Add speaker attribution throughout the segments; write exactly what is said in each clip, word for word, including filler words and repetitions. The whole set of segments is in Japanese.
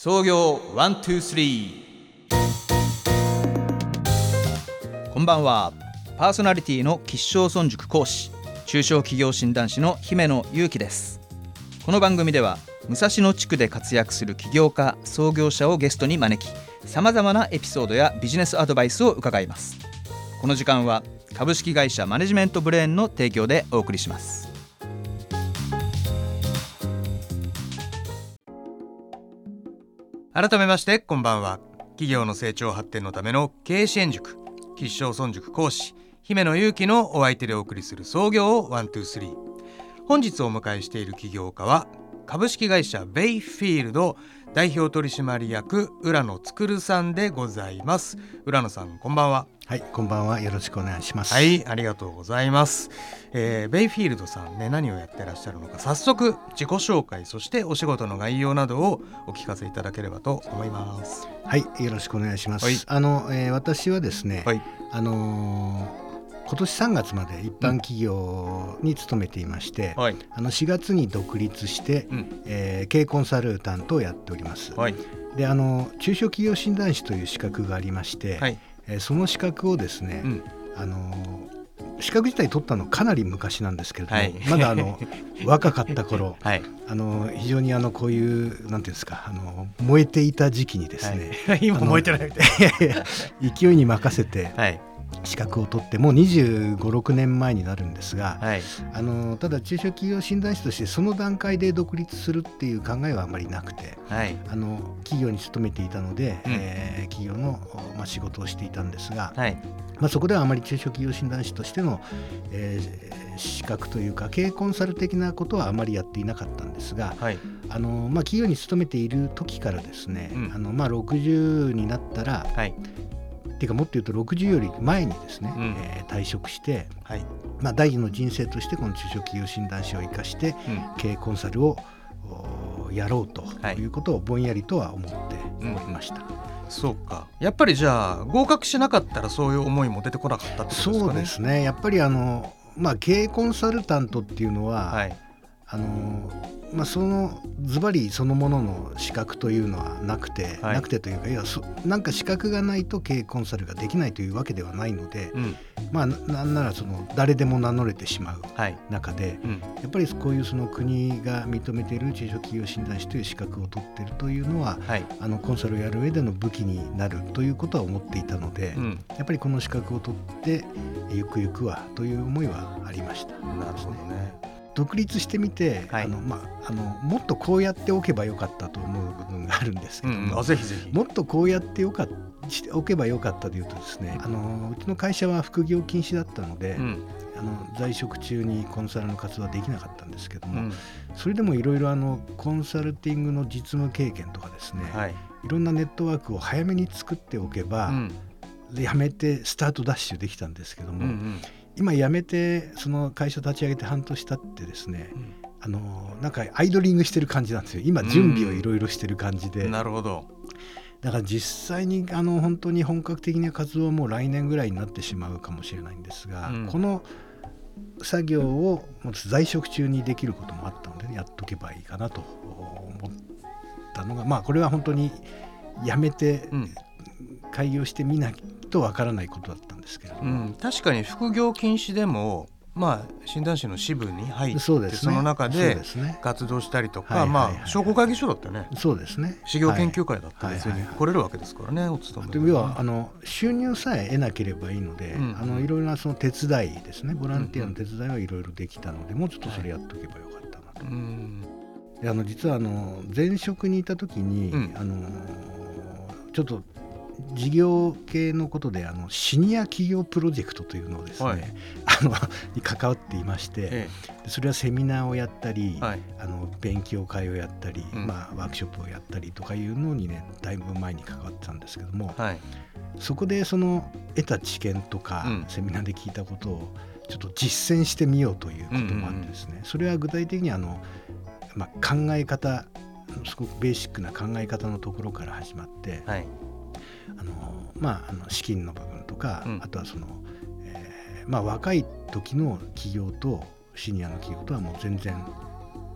Speaker 1: 創業ワンツースリー。こんばんは。パーソナリティの吉祥村塾講師、中小企業診断士の姫野祐希です。この番組では武蔵野地区で活躍する起業家、創業者をゲストに招き、さまざまなエピソードやビジネスアドバイスを伺います。この時間は株式会社マネジメントブレーンの提供でお送りします。
Speaker 2: 改めましてこんばんは。企業の成長発展のための経営支援塾、吉祥村塾講師姫野祐希のお相手でお送りする創業ワンツースリー。本日お迎えしている起業家は株式会社ベイフィールド代表取締役浦野創さんでございます。浦野さん、こんばんは。
Speaker 3: はい、こんばんは。よろしくお願いします。
Speaker 2: はい、ありがとうございます。えー、ベイフィールドさんね、何をやってらっしゃるのか、早速自己紹介、そしてお仕事の概要などをお聞かせいただければと思います。
Speaker 3: はい、よろしくお願いします。
Speaker 2: はい、
Speaker 3: あの、えー、私はですね、
Speaker 2: はい、
Speaker 3: あのー今年さんがつまで一般企業に勤めていまして、うん、はい、あのしがつに独立して、うん、えー、経営コンサルタントをやっております。はい、であの中小企業診断士という資格がありまして、はい、えー、その資格をですね、うん、あの資格自体取ったのかなり昔なんですけれども、はい、まだあの若かった頃、はい、あの非常にあのこういうなんていうんですか、あの燃えていた時期にですね、
Speaker 2: はい、今燃えてないみたいな
Speaker 3: 勢いに任せて、はい、資格を取ってもうにじゅうご、ろくねんまえになるんですが、はい、あのただ中小企業診断士としてその段階で独立するっていう考えはあまりなくて、はい、あの企業に勤めていたので、うん、えー、企業の、まあ、仕事をしていたんですが、はい、まあ、そこではあまり中小企業診断士としての、えー、資格というか経営コンサル的なことはあまりやっていなかったんですが、はい、あのまあ、企業に勤めている時からですね、うん、あのまあ、ろくじゅうになったら、はい、っていうかもっと言うとろくじゅうより前にですね、うん、えー、退職して、はい、まあ、第二の人生としてこの中小企業診断士を生かして、うん、経営コンサルをやろうということをぼんやりとは思っておりました。
Speaker 2: うんうん、そうか。やっぱりじゃあ合格しなかったらそういう思いも出てこなかったってことですかね。
Speaker 3: そうですね。やっぱりあの、まあ、経営コンサルタントっていうのは、はい、あのまあ、そのズバリそのものの資格というのはなくて、はい、なくてというか、いやそなんか資格がないと経営コンサルができないというわけではないので、うん、まあ、なんならその誰でも名乗れてしまう中で、はい、うん、やっぱりこういうその国が認めている中小企業診断士という資格を取っているというのは、はい、あのコンサルをやる上での武器になるということは思っていたので、うん、やっぱりこの資格を取ってゆくゆくはという思いはありました。
Speaker 2: なるほどね。
Speaker 3: 独立してみて、はい、あのまあ、あのもっとこうやっておけばよかったと思う部分があるんですけども、うん、あ、ぜひぜひもっとこうやってよかしておけばよかったというとですね、あのうちの会社は副業禁止だったので、うん、あの在職中にコンサルの活動はできなかったんですけども、うん、それでもいろいろコンサルティングの実務経験とかですね、はい、いろんなネットワークを早めに作っておけば、うん、やめてスタートダッシュできたんですけども、うんうん、今辞めてその会社立ち上げて半年経ってですね、うん、あのなんかアイドリングしてる感じなんですよ。今準備をいろいろしてる感じで、
Speaker 2: なるほど。
Speaker 3: だから実際にあの本当に本格的な活動はもう来年ぐらいになってしまうかもしれないんですが、うん、この作業を在職中にできることもあったので、やっとけばいいかなと思ったのが、まあこれは本当に辞めて開業してみないとわからないことだったんですけれども、
Speaker 2: うん、確かに副業禁止でも、まあ、診断士の支部に入って そ,、ね、その中で活動したりとか、まあ、商工会議所だったね。
Speaker 3: そうですね。
Speaker 2: 事業研究会だったら別に来れるわけですからね、お勤めで、
Speaker 3: ね、要はあの収入さえ得なければいいので、うん、あのいろいろなその手伝いですね、ボランティアの手伝いはいろいろできたので、うん、もうちょっとそれやっとけばよかったなと、はい、うん、であの実はあの前職にいた時に、うん、あのちょっと事業系のことであのシニア企業プロジェクトというのをですね、はい、あのに関わっていまして、ええ、それはセミナーをやったり、はい、あの勉強会をやったり、うん、まあ、ワークショップをやったりとかいうのにね、だいぶ前に関わってたんですけども、はい、そこでその得た知見とか、うん、セミナーで聞いたことをちょっと実践してみようということもあってですね、うんうんうん、それは具体的にあの、まあ、考え方、すごくベーシックな考え方のところから始まって、はい、あのまあ、あの資金の部分とか、うん、あとはその、えーまあ、若い時の企業とシニアの企業とはもう全然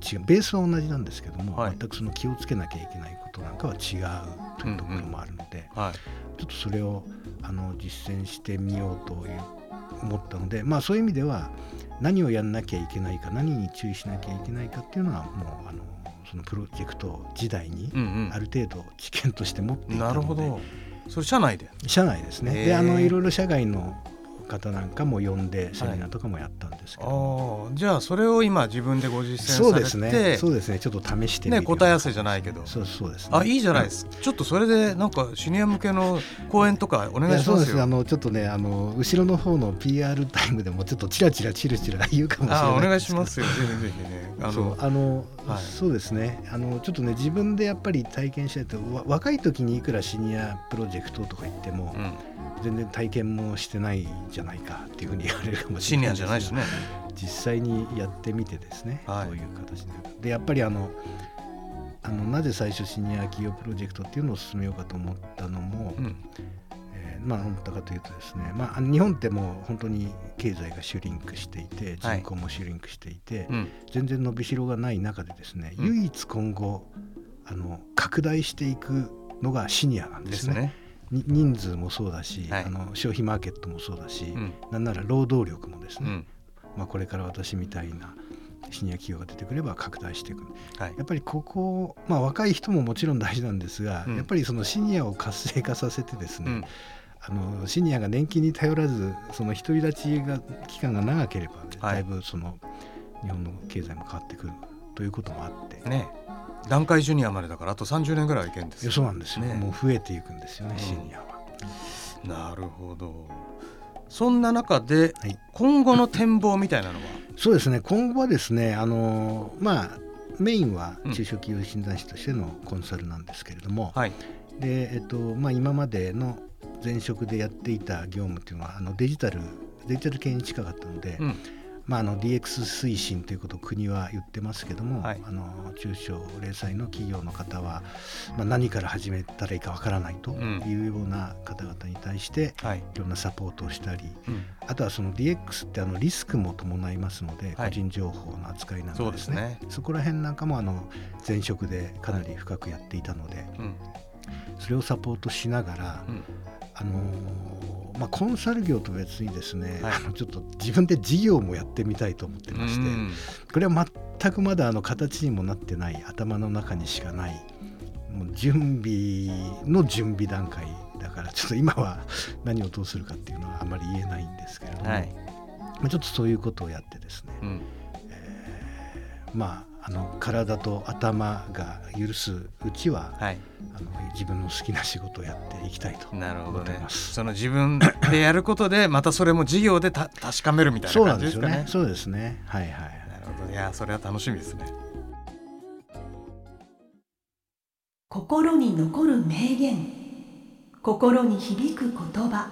Speaker 3: 違う、ベースは同じなんですけども、
Speaker 2: はい、
Speaker 3: 全くその気をつけなきゃいけないことなんかは違うというところもあるので、
Speaker 2: うんうんはい、
Speaker 3: ちょっとそれをあの実践してみようという思ったので、まあ、そういう意味では何をやんなきゃいけないか、何に注意しなきゃいけないかっていうのはもうあのそのプロジェクト時代にある程度知見として持っていたので、
Speaker 2: うんうん、なるほど。それ社内で
Speaker 3: 社内ですね。であのいろいろ社外の方なんかも呼んでセミナーとかもやったんですけど、
Speaker 2: はい、あじゃあそれを今自分でご実践されて、
Speaker 3: そうですね、そうですね、ちょっと試してみる、
Speaker 2: ね、答え合わせじゃないけど、
Speaker 3: そうそうですね、
Speaker 2: あいいじゃないですか、うん、ちょっとそれでなんかシニア向けの講演とかお願いしますよ。
Speaker 3: そうですね、あのちょっとねあの後ろの方の ピーアール タイムでもちょっとチラチラチラチラ言うかもしれないですけど、
Speaker 2: あお願いしますよ、ぜひぜひね。あの
Speaker 3: そうあの、
Speaker 2: はい、
Speaker 3: そうですね、あのちょっとね自分でやっぱり体験したいと、若い時にいくらシニアプロジェクトとか言っても、うん全然体験もしてないじゃないかっていうふうに言われるかもしれないですけど、シニアじゃないですね。実際にやってみてですね、はい、こういう形ででやっぱりあのあのなぜ最初シニア企業プロジェクトっていうのを進めようかと思ったのも、うんえー、まあ思ったかというとですね、まあ、日本ってもう本当に経済がシュリンクしていて人口もシュリンクしていて、はいうん、全然伸びしろがない中でですね、うん、唯一今後あの拡大していくのがシニアなんですね。ですね。人数もそうだし、はい、あの消費マーケットもそうだし、うん、なんなら労働力もですね、うんまあ、これから私みたいなシニア企業が出てくれば拡大していく、はい、やっぱりここ、まあ、若い人ももちろん大事なんですが、うん、やっぱりそのシニアを活性化させてですね、うん、あのシニアが年金に頼らずその独り立ちが期間が長ければ、ねはい、だいぶその日本の経済も変わってくるということもあって
Speaker 2: ね。団塊ジュニアまでだからあとさんじゅうねんぐらいいけるんですよ。
Speaker 3: そうなんですよ、ね、もう増えていくんですよね、うん、シニアは。
Speaker 2: なるほど。そんな中で、はい、今後の展望みたいなのは。
Speaker 3: そうですね、今後はですねあのまあメインは中小企業診断士としてのコンサルなんですけれども、うんはいでえっとまあ、今までの前職でやっていた業務っていうのはあのデジタルデジタル系に近かったので、うんまあ、あの ディーエックス 推進ということを国は言ってますけども、はい、あの中小零細の企業の方は、まあ、何から始めたらいいかわからないというような方々に対して、うん、いろんなサポートをしたり、はい、あとはその ディーエックス ってあのリスクも伴いますので、はい、個人情報の扱いなんかですね、そうですね、そこら辺なんかもあの前職でかなり深くやっていたので、うん、それをサポートしながら、うんあのーまあ、コンサル業と別にですね、はい、あのちょっと自分で事業もやってみたいと思ってまして、これは全くまだあの形にもなってない頭の中にしかないもう準備の準備段階だからちょっと今は何をどうするかっていうのはあまり言えないんですけれども、はいまあ、ちょっとそういうことをやってですね、うんえー、まああの体と頭が許すうちは、はい、あの自分の好きな仕事をやっていきたいと思っています。なるほどね。
Speaker 2: その自分でやることでまたそれも事業でた確かめるみたいな感じですかね。
Speaker 3: そうですよね。そうですね。はいはい。なる
Speaker 2: ほど。いやそれは楽しみですね。
Speaker 4: 心に残る名言、心に響く言葉。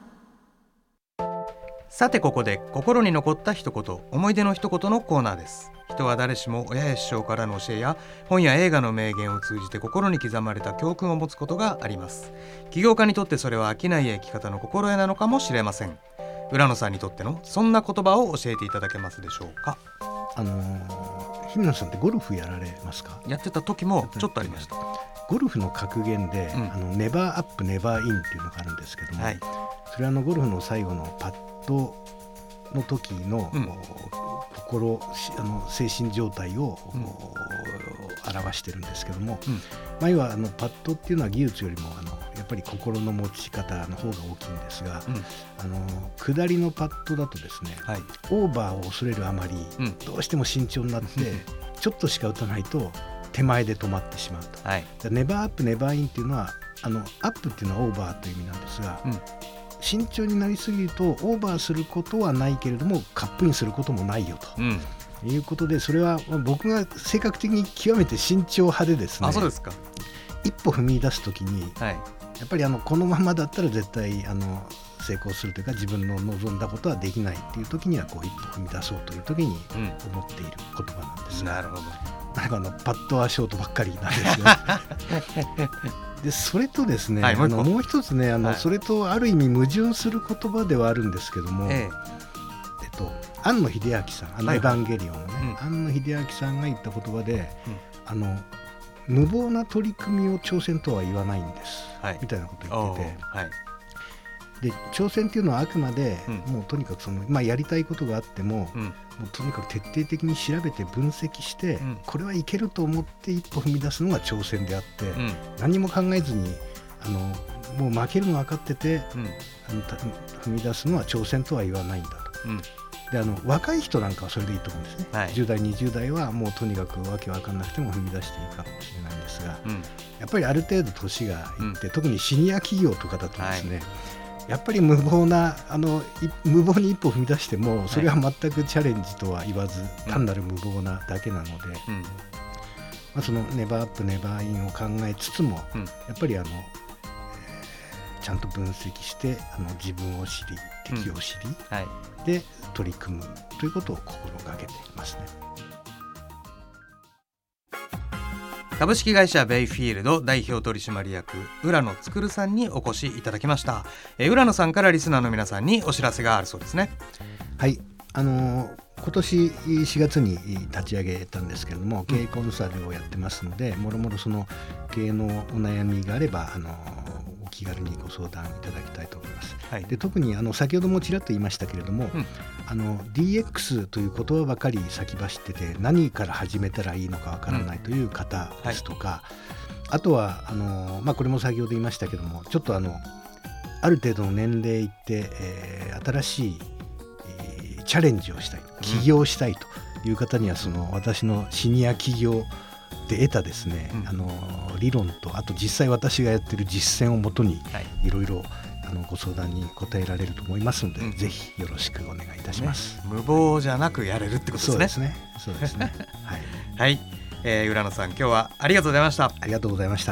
Speaker 2: さてここで心に残った一言、思い出の一言のコーナーです。人は誰しも親や師匠からの教えや本や映画の名言を通じて心に刻まれた教訓を持つことがあります。起業家にとってそれは飽きない生き方の心得なのかもしれません。浦野さんにとってのそんな言葉を教えていただけますでしょうか。
Speaker 3: あのー、日野さんってゴルフやられますか？
Speaker 2: やってた時もちょっとありました。
Speaker 3: ゴルフの格言で、うん、あのネバーアップネバーインっていうのがあるんですけども、はい、それはあのゴルフの最後のパットの時の、うん、心あの精神状態を、うん、表してるんですけども、うんまあ、要はあのパットっていうのは技術よりもあのやっぱり心の持ち方の方が大きいんですが、うん、あの下りのパットだとですね、はい、オーバーを恐れるあまり、うん、どうしても慎重になってちょっとしか打たないと手前で止まってしまうと、はい、ネバーアップネバーインっていうのはあのアップっていうのはオーバーという意味なんですが、うん慎重になりすぎるとオーバーすることはないけれどもカップインすることもないよと、うん、いうことでそれは僕が性格的に極めて慎重派でですね。
Speaker 2: あ、そうですか。
Speaker 3: 一歩踏み出すときに、はい、やっぱりあのこのままだったら絶対あの成功するというか自分の望んだことはできないっていうときにはこう一歩踏み出そうというときに思っている言葉なんですが、うん、なるほど。なんかあのパットはショートばっかりなんですよでそれとですね、はい、もう一あのもう一つねあの、はい、それとある意味矛盾する言葉ではあるんですけども、えええっと、 庵野秀明さん、あのエヴァンゲリオンのね、
Speaker 2: はいはい、
Speaker 3: 庵野秀明さんが言った言葉で、
Speaker 2: うん、
Speaker 3: あの無謀な取り組みを挑戦とは言わないんです、
Speaker 2: はい、
Speaker 3: みたいなことを言ってて、
Speaker 2: はい、
Speaker 3: で挑戦っていうのはあくまで、
Speaker 2: うん、
Speaker 3: もうとにかくその、まあ、やりたいことがあっても、
Speaker 2: うん、
Speaker 3: もうとにかく徹底的に調べて分析して、うん、これはいけると思って一歩踏み出すのが挑戦であって、うん、何も考えずにあのもう負けるの分かってて、うん、あの踏み出すのは挑戦とは言わないんだと、うん、であの若い人なんかはそれでいいと思うんですね、はい、じゅう代にじゅう代はもうとにかくわけ分かんなくても踏み出していいかもしれないんですが、うん、やっぱりある程度年がいって、うん、特にシニア企業とかだとですね、はい、やっぱり無謀なあの無謀に一歩踏み出してもそれは全くチャレンジとは言わず、はい、単なる無謀なだけなので、うん、まあ、そのネバーアップネバーインを考えつつも、うん、やっぱりあのちゃんと分析してあの自分を知り敵を知り、うん、はい、で取り組むということを心がけていますね。
Speaker 2: 株式会社ベイフィールド代表取締役浦野創さんにお越しいただきました。え浦野さんからリスナーの皆さんにお知らせがあるそうですね。
Speaker 3: はい、あのー、今年しがつに立ち上げたんですけれども、経営コンサルをやってますので、もろもろその経営のお悩みがあればあのーお気軽にご相談いただきたいと思います、はい、で特にあの先ほどもちらっと言いましたけれども、うん、あの ディーエックス という言葉ばかり先走ってて何から始めたらいいのかわからないという方ですとか、うん、はい、あとはあの、まあ、これも先ほど言いましたけども、ちょっとあのある程度の年齢いって、えー、新しい、えー、チャレンジをしたい、起業したいという方には、その私のシニア起業で得たですね、うん、あの理論と、あと実際私がやってる実践をもとに、はい、いろいろあのご相談に答えられると思いますので、うん、ぜひよろしくお願いいたします、
Speaker 2: ね、無謀じゃなくやれるってことですね。
Speaker 3: そうですね、そうですねはい、
Speaker 2: はい、えー、浦野さん、今日はありがとうございました。
Speaker 3: ありがとうございました。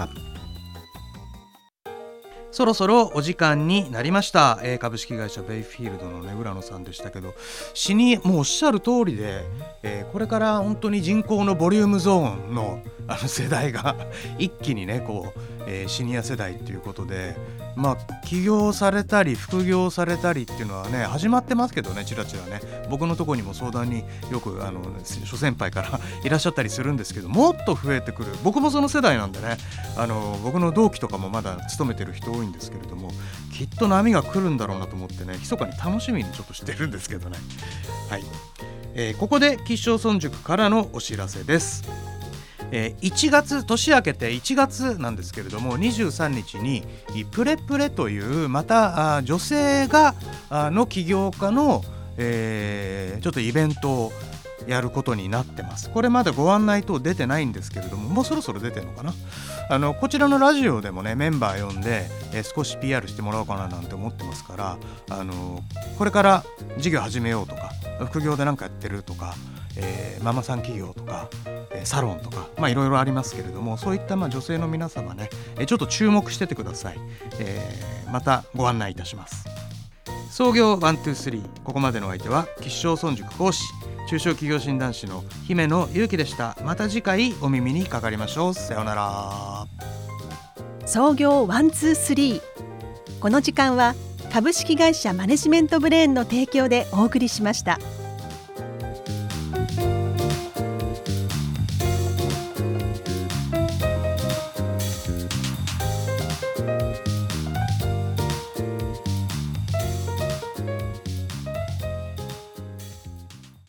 Speaker 2: そろそろお時間になりました、えー、株式会社ベイフィールドの、ね、浦野さんでしたけど、死にもうおっしゃる通りで、えー、これから本当に人口のボリュームゾーンの、あの世代が一気にねこう、えー、シニア世代ということで、まあ起業されたり副業されたりっていうのはね始まってますけどね、ちらちらね僕のところにも相談によくあの諸先輩からいらっしゃったりするんですけど、もっと増えてくる。僕もその世代なんでね、あの僕の同期とかもまだ勤めてる人多いんですけれども、きっと波が来るんだろうなと思ってね、密かに楽しみにちょっとしてるんですけどね。はい、えー、ここで吉祥村塾からのお知らせです。えー、いちがつ、年明けていちがつなんですけれども、にじゅうさんにちにプレプレというまたあ女性があの起業家の、えー、ちょっとイベントをやることになってます。これまだご案内等出てないんですけれども、もうそろそろ出てるのかな。あのこちらのラジオでもねメンバー呼んで、えー、少し ピーアール してもらおうかななんて思ってますから、あのこれから事業始めようとか副業で何かやってるとか、えー、ママさん企業とか、えー、サロンとか、まあいろいろありますけれども、そういったまあ女性の皆様ね、えー、ちょっと注目しててください。えー、またご案内いたします。創業ワンツースリー、ここまでのお相手は吉祥村塾講師中小企業診断士の姫野祐希でした。また次回お耳にかかりましょう。さようなら。
Speaker 4: 創業ワンツースリー、この時間は株式会社マネジメントブレーンの提供でお送りしました。